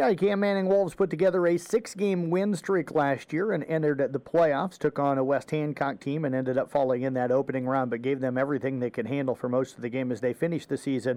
Yeah, Cam Manning Wolves put together a 6-game win streak last year and entered the playoffs, took on a West Hancock team and ended up falling in that opening round, but gave them everything they could handle for most of the game as they finished the season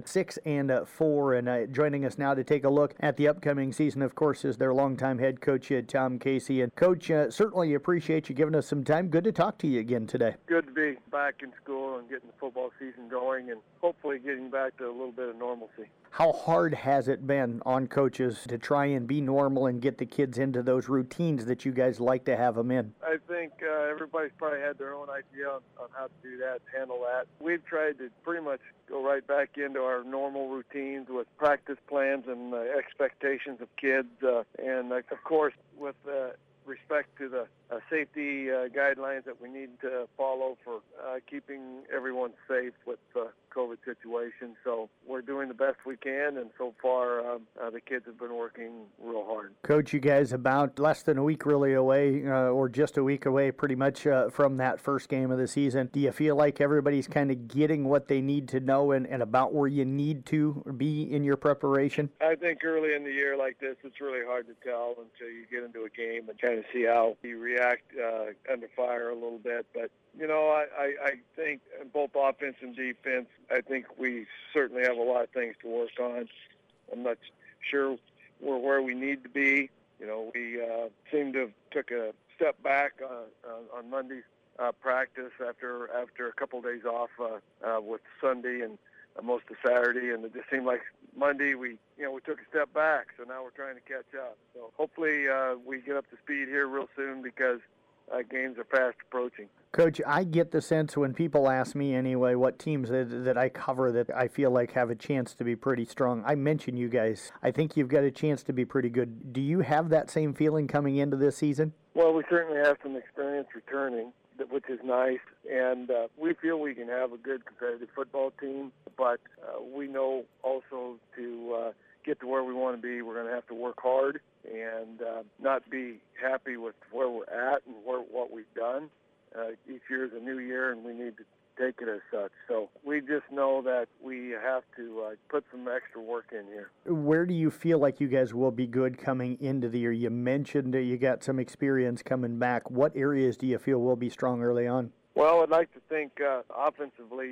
6-4. And joining us now to take a look at the upcoming season, of course, is their longtime head coach, Tom Casey. And Coach, certainly appreciate you giving us some time. Good to talk to you again today. Good to be back in school and getting the football season going and hopefully getting back to a little bit of normalcy. How hard has it been on coaches to try and be normal and get the kids into those routines that you guys like to have them in? I think everybody's probably had their own idea on how to do that, handle that. We've tried to pretty much go right back into our normal routines with practice plans and expectations of kids. And, of course, with respect to the safety guidelines that we need to follow for keeping everyone safe with the COVID situation. So we're doing the best we can, and so far the kids have been working real hard. Coach, you guys about less than a week really away, or just a week away pretty much from that first game of the season. Do you feel like everybody's kind of getting what they need to know and about where you need to be in your preparation? I think early in the year like this, it's really hard to tell until you get into a game and kind of see how you react under fire a little bit. But, I think both offense and defense, I think we certainly have a lot of things to work on. I'm not sure we're where we need to be. We seem to have took a step back on Monday's practice after a couple of days off with Sunday and most of Saturday, and it just seemed like Monday we took a step back, so now we're trying to catch up. So hopefully we get up to speed here real soon because games are fast approaching. Coach, I get the sense when people ask me anyway what teams that I cover that I feel like have a chance to be pretty strong. I mention you guys. I think you've got a chance to be pretty good. Do you have that same feeling coming into this season? Well, we certainly have some experience returning, which is nice, and we feel we can have a good competitive football team, but we know also to get to where we want to be, we're going to have to work hard and not be happy with where we're at and what we've done. Each year is a new year, and we need to take it as such. So we just know that we have to put some extra work in here. Where do you feel like you guys will be good coming into the year? You mentioned that you got some experience coming back. What areas do you feel will be strong early on? Well, I'd like to think offensively,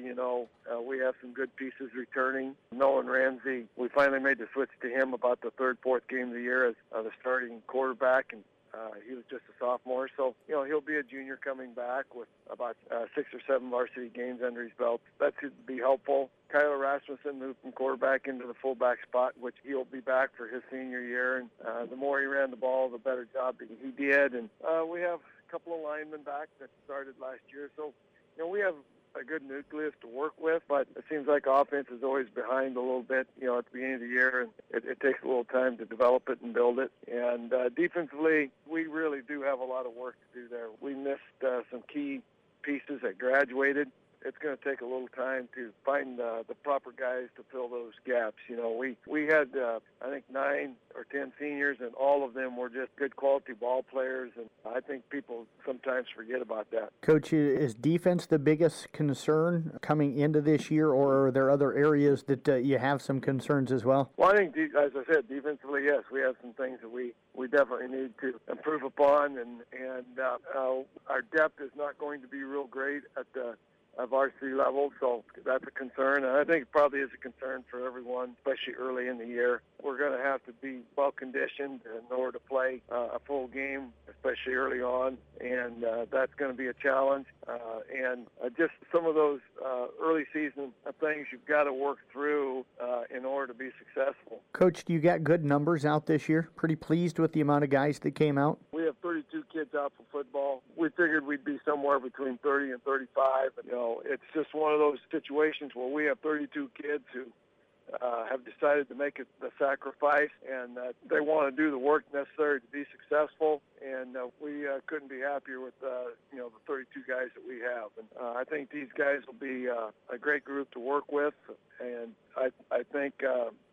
we have some good pieces returning. Nolan Ramsey, we finally made the switch to him about the third, fourth game of the year as the starting quarterback, and he was just a sophomore. So, he'll be a junior coming back with about 6 or 7 varsity games under his belt. That should be helpful. Kyler Rasmussen moved from quarterback into the fullback spot, which he'll be back for his senior year. And the more he ran the ball, the better job he did. And we have a couple of linemen back that started last year. So, we have a good nucleus to work with, but it seems like offense is always behind a little bit, at the beginning of the year, and it takes a little time to develop it and build it. And defensively, we really do have a lot of work to do there. We missed some key pieces that graduated. It's going to take a little time to find the proper guys to fill those gaps. We had, I think, 9 or 10 seniors, and all of them were just good quality ball players, and I think people sometimes forget about that. Coach, is defense the biggest concern coming into this year, or are there other areas that you have some concerns as well? Well, I think, as I said, defensively, yes, we have some things that we definitely need to improve upon, and our depth is not going to be real great at the varsity level, so that's a concern. And I think it probably is a concern for everyone, especially early in the year. We're going to have to be well-conditioned in order to play a full game, especially early on, and that's going to be a challenge. And just some of those early season things you've got to work through in order to be successful. Coach, do you got good numbers out this year? Pretty pleased with the amount of guys that came out? We have 32 kids out for football. We figured we'd be somewhere between 30 and 35. It's just one of those situations where we have 32 kids who have decided to make it the sacrifice, and they want to do the work necessary to be successful. And we couldn't be happier with the 32 guys that we have. And I think these guys will be a great group to work with. And I think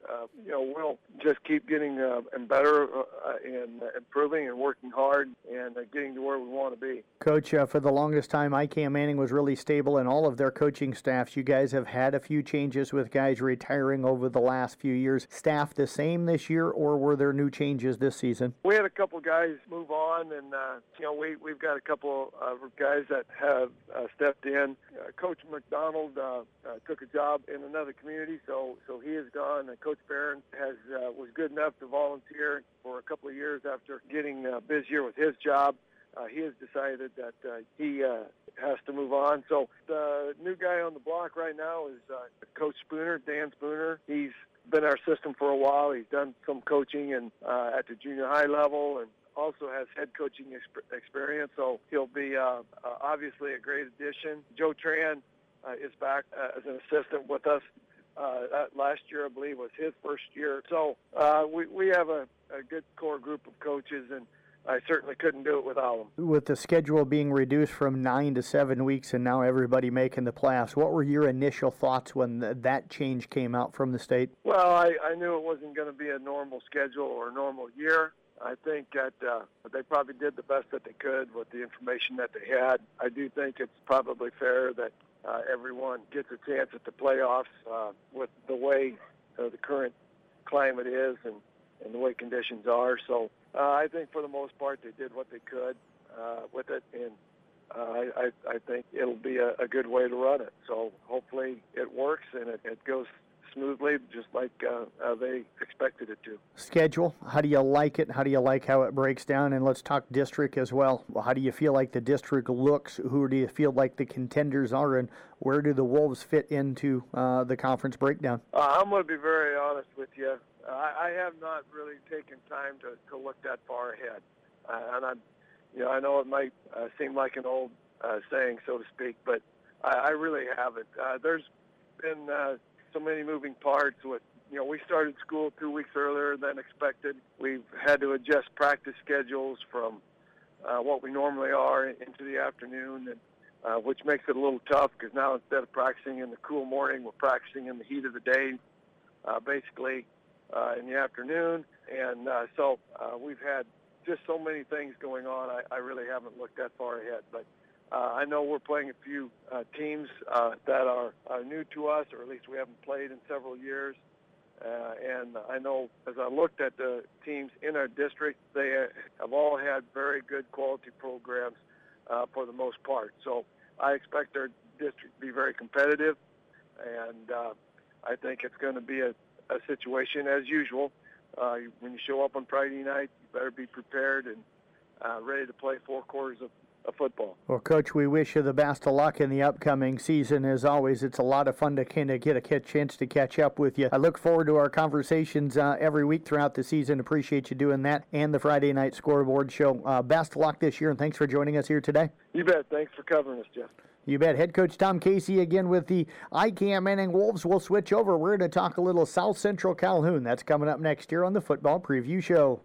we'll just keep getting and better and improving and working hard and getting to where we want to be. Coach, for the longest time, ICAM Manning was really stable in all of their coaching staffs. You guys have had a few changes with guys retiring over the last few years. Staff the same this year, or were there new changes this season? We had a couple guys move on, and we've got a couple of guys that have stepped in. Coach McDonald took a job in another community, so he is gone. And Coach Barron was good enough to volunteer for a couple of years after getting busier with his job. He has decided that he has to move on. So the new guy on the block right now is Coach Spooner, Dan Spooner. He's been our assistant for a while. He's done some coaching and at the junior high level, and also has head coaching experience. So he'll be obviously a great addition. Joe Tran is back as an assistant with us. Last year, I believe, was his first year. So we have a good core group of coaches, and I certainly couldn't do it without them. With the schedule being reduced from 9 to 7 weeks and now everybody making the playoffs, what were your initial thoughts when that change came out from the state? Well, I knew it wasn't going to be a normal schedule or a normal year. I think that they probably did the best that they could with the information that they had. I do think it's probably fair that everyone gets a chance at the playoffs with the way the current climate is and the way conditions are. So I think for the most part they did what they could with it, and I think it'll be a good way to run it. So hopefully it works and it goes smoothly, just like they expected it to. Schedule, how do you like it? How do you like how it breaks down? And let's talk district as well. How do you feel like the district looks? Who do you feel like the contenders are, and where do the Wolves fit into the conference breakdown? I'm going to be very honest with you. I have not really taken time to look that far ahead, and I know it might seem like an old saying, so to speak, but I really haven't. There's been so many moving parts with, we started school 2 weeks earlier than expected. We've had to adjust practice schedules from what we normally are into the afternoon, and which makes it a little tough because now instead of practicing in the cool morning, we're practicing in the heat of the day, basically in the afternoon. And so we've had just so many things going on. I really haven't looked that far ahead, but I know we're playing a few teams that are new to us, or at least we haven't played in several years. And I know as I looked at the teams in our district, they have all had very good quality programs for the most part. So I expect our district to be very competitive, and I think it's going to be a situation as usual. When you show up on Friday night, you better be prepared and ready to play 4 quarters of football. Well, Coach, we wish you the best of luck in the upcoming season. As always, it's a lot of fun to kind of get a chance to catch up with you. I look forward to our conversations every week throughout the season. Appreciate you doing that and the Friday Night Scoreboard Show. Best of luck this year, and thanks for joining us here today. You bet. Thanks for covering us, Jeff. You bet. Head coach Tom Casey again with the ICAM Manning Wolves. We'll switch over. We're going to talk a little South Central Calhoun. That's coming up next year on the Football Preview Show.